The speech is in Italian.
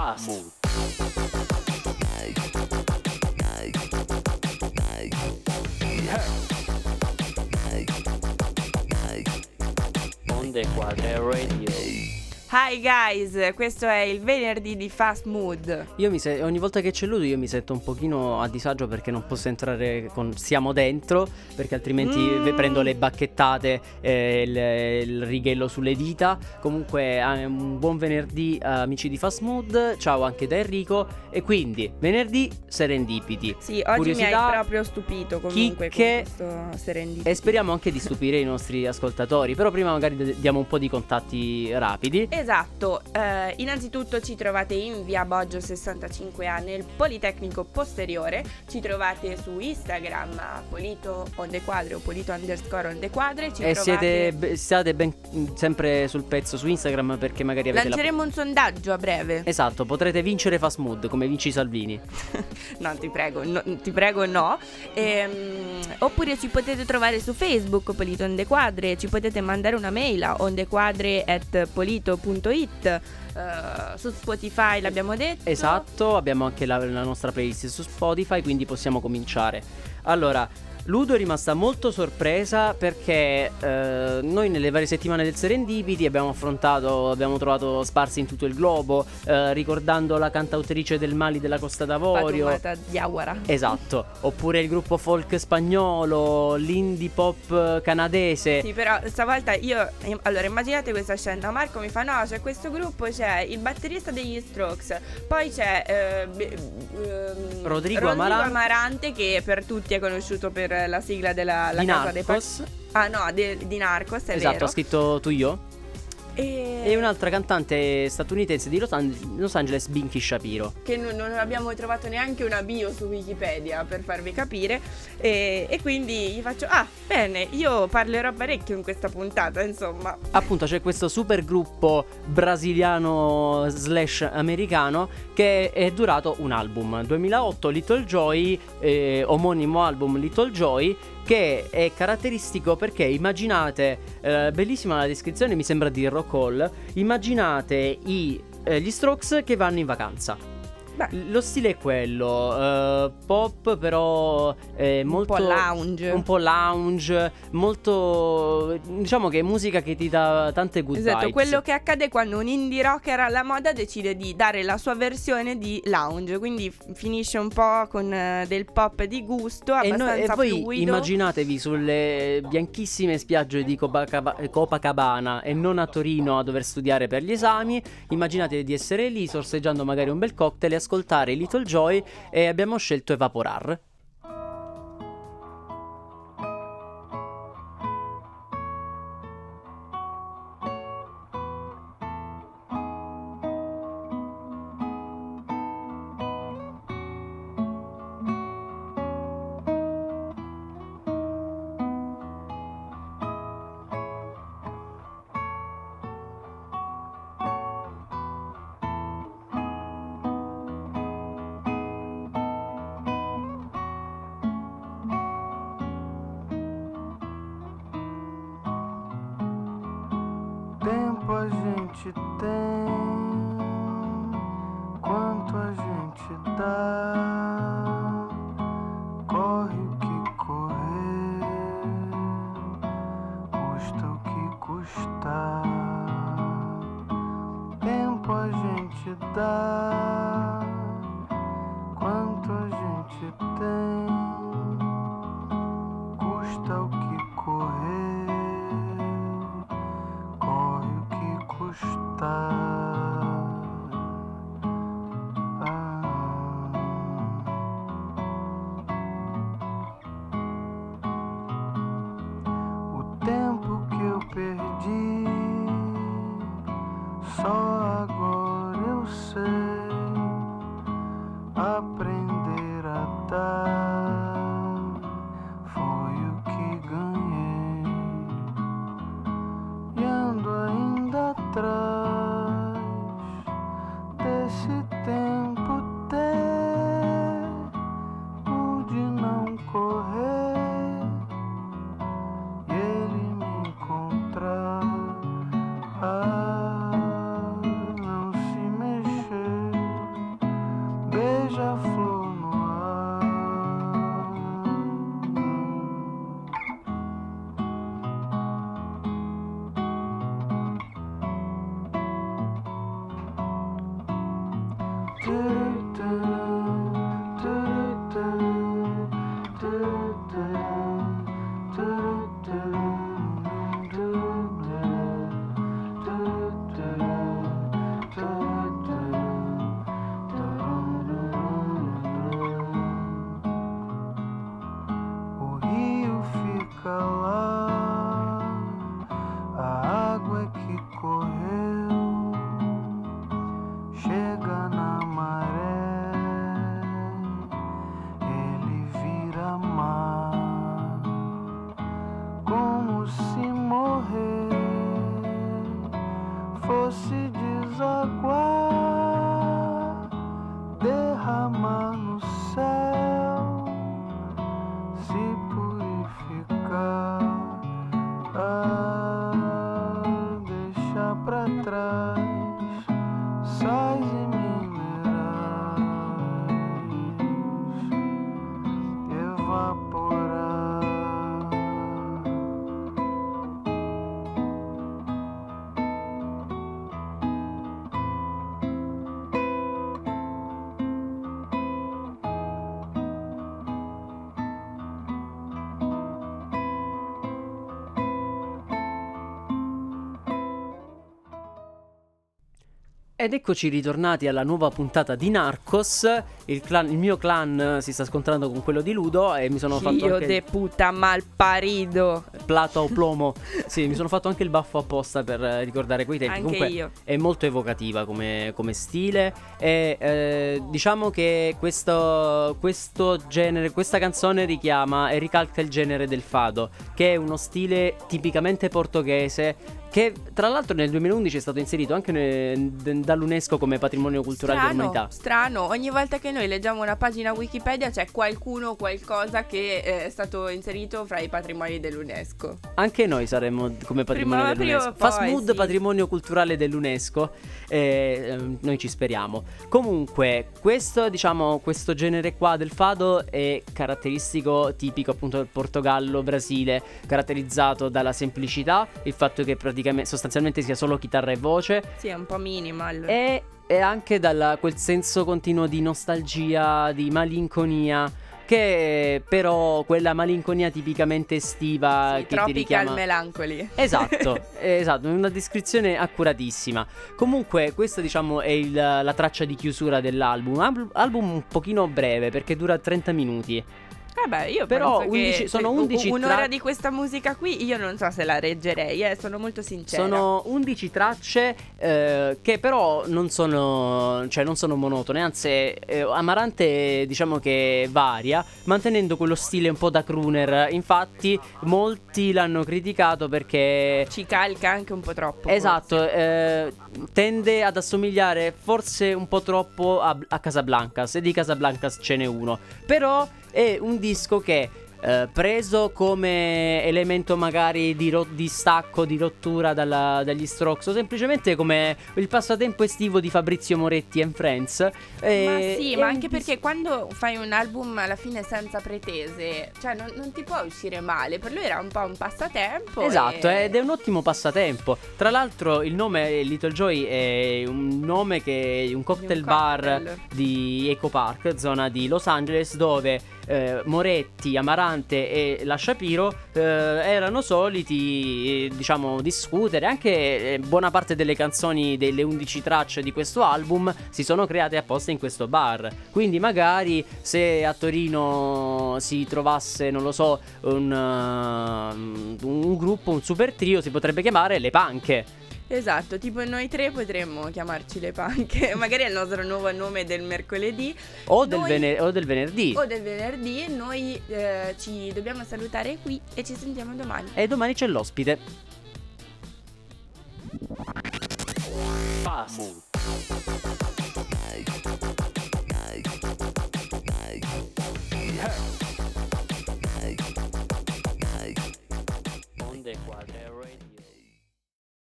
Fast Mood. Onde Quadre Radio. Hi guys, questo è il venerdì di Fast Mood. Ogni volta che c'è lui io mi sento un pochino a disagio perché non posso entrare con siamo dentro, perché altrimenti prendo le bacchettate, il righello sulle dita. Comunque un buon venerdì amici di Fast Mood. Ciao anche da Enrico. E quindi venerdì serendipiti. Sì, oggi curiosità, mi hai proprio stupito comunque chicche, con questo serendipity. e speriamo anche di stupire i nostri ascoltatori. Però prima magari diamo un po' di contatti rapidi. Esatto, innanzitutto ci trovate in via Boggio 65A nel Politecnico Posteriore. Ci trovate su Instagram a Polito Ondequadre o Polito_Ondequadre. E siate ben sempre sul pezzo su Instagram, perché magari avete Lanceremo un sondaggio a breve. Esatto, potrete vincere Fast Mood come vinci Salvini. No, ti prego no. Oppure ci potete trovare su Facebook Polito Ondequadre. Ci potete mandare una mail a ondequadre@polito.it. Su Spotify l'abbiamo detto. Esatto, abbiamo anche la nostra playlist su Spotify, quindi possiamo cominciare. Allora, Ludo è rimasta molto sorpresa perché noi nelle varie settimane del Serendipity abbiamo trovato sparsi in tutto il globo, ricordando la cantautrice del Mali della Costa d'Avorio, Fatoumata Diawara. esatto, oppure il gruppo folk spagnolo, l'indie pop canadese. Sì, però stavolta allora immaginate questa scena. Marco mi fa: no, c'è questo gruppo, c'è il batterista degli Strokes, poi c'è Rodrigo Amarante, che per tutti è conosciuto per la sigla della di Casa dei Narcos. di Narcos, è Esatto, vero. ha scritto Tu Io. E un'altra cantante statunitense di Los Angeles, Binky Shapiro, che non abbiamo trovato neanche una bio su Wikipedia, per farvi capire. E quindi gli faccio: ah, bene, io parlerò parecchio in questa puntata, insomma. Appunto c'è questo super gruppo brasiliano / americano che è durato un album 2008, Little Joy, omonimo album Little Joy, che è caratteristico perché immaginate, bellissima la descrizione, mi sembra di Rock Hall, immaginate gli Strokes che vanno in vacanza. Beh, Lo stile è quello, pop però molto un po' lounge, molto, diciamo che è musica che ti dà tante good esatto, vibes. quello che accade quando un indie rocker alla moda decide di dare la sua versione di lounge, quindi finisce un po' con del pop di gusto, abbastanza e voi fluido. immaginatevi sulle bianchissime spiagge di Copacabana e non a Torino a dover studiare per gli esami. Immaginate di essere lì sorseggiando magari un bel cocktail e ascoltare Little Joy, e abbiamo scelto Evaporar. Tempo a gente tem, quanto a gente dá, corre o que correr, custa o que custar. Tempo a gente dá, quanto a gente tem, custa o que correr. O tempo que eu perdi, só agora eu sei aprender a dar. Foi o que ganhei e ando ainda atrás desse tempo pude não correr e ele me encontrar, não se mexer. sais e minerais evaporar. Ed eccoci ritornati alla nuova puntata di Narcos. Il mio clan si sta scontrando con quello di Ludo e mi sono fatto Figlio anche de puta malparido. plata o plomo. Sì, mi sono fatto anche il baffo apposta per ricordare quei tempi. Anche Comunque io. è molto evocativa come stile. E diciamo che questo genere, questa canzone richiama e ricalca il genere del fado, che è uno stile tipicamente portoghese, che tra l'altro nel 2011 è stato inserito anche dall'UNESCO come patrimonio culturale dell'umanità. Strano, ogni volta che noi leggiamo una pagina Wikipedia c'è qualcuno o qualcosa che è stato inserito fra i patrimoni dell'UNESCO. Anche noi saremmo come patrimonio Prima o dell'UNESCO. poi, Fast Mood, sì. patrimonio culturale dell'UNESCO. Noi ci speriamo. Comunque, questo genere qua del fado è caratteristico, tipico appunto del Portogallo, Brasile, caratterizzato dalla semplicità, il fatto che sostanzialmente sia solo chitarra e voce. Sì, è un po' minimal. E anche da quel senso continuo di nostalgia, di malinconia, che però quella malinconia tipicamente estiva Sì, che ti Tropical richiama. Melancholy. Esatto, esatto, una descrizione accuratissima. Comunque questa diciamo è la traccia di chiusura dell'album. Album un pochino breve perché dura 30 minuti. Vabbè, io Però penso 11 che sono 11 un'ora di questa musica qui io non so se la reggerei, sono molto sincera. Sono 11 tracce che però non sono monotone, anzi Amarante diciamo che varia, mantenendo quello stile un po' da crooner. Infatti molti l'hanno criticato perché ci calca anche un po' troppo. esatto, tende ad assomigliare forse un po' troppo a Casablancas, e di Casablancas ce n'è uno. Però è un disco che preso come elemento magari di stacco, di rottura dagli Strokes, o semplicemente come il passatempo estivo di Fabrizio Moretti and Friends. Ma sì, ma è anche perché quando fai un album alla fine senza pretese, cioè non ti può uscire male. Per lui era un po' un passatempo. Esatto, ed è un ottimo passatempo. Tra l'altro il nome Little Joy è un nome che è un cocktail bar di Echo Park, zona di Los Angeles, dove Moretti, Amarante e la Shapiro erano soliti diciamo discutere. Anche buona parte delle canzoni delle 11 tracce di questo album si sono create apposta in questo bar. Quindi magari se a Torino si trovasse, non lo so, un gruppo, un super trio, si potrebbe chiamare Le Panche. Esatto, tipo noi tre potremmo chiamarci Le Panche. Magari è il nostro nuovo nome del mercoledì O del venerdì. o del venerdì. Noi ci dobbiamo salutare qui e ci sentiamo domani. E domani c'è l'ospite. Fast.